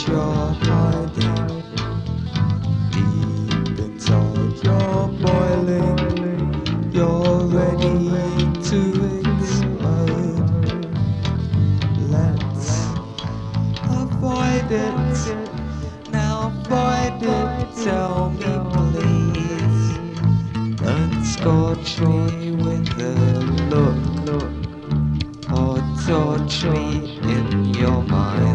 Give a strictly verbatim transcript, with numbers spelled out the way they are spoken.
you're hiding. Deep inside you're boiling. You're ready to explode. Let's avoid it. Now avoid it. Tell me please. Don't scorch me with a look, or torch me in your mind.